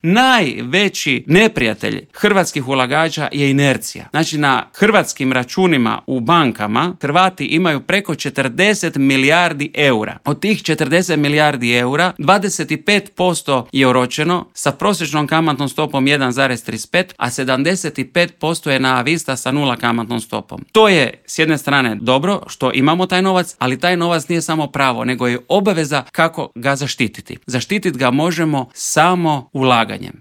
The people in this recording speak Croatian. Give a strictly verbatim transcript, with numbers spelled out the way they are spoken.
Najveći neprijatelj hrvatskih ulagača je inercija. Znači, na hrvatskim računima u bankama Hrvati imaju preko četrdeset milijardi eura. Od tih četrdeset milijardi eura, dvadeset pet posto je oročeno sa prosječnom kamatnom stopom jedan zarez trideset pet, a sedamdeset pet posto je na avista sa nula kamatnom stopom. To je s jedne strane dobro što imamo taj novac, ali taj novac nije samo pravo, nego je obaveza kako ga zaštititi. Zaštititi ga možemo samo ulaganjem.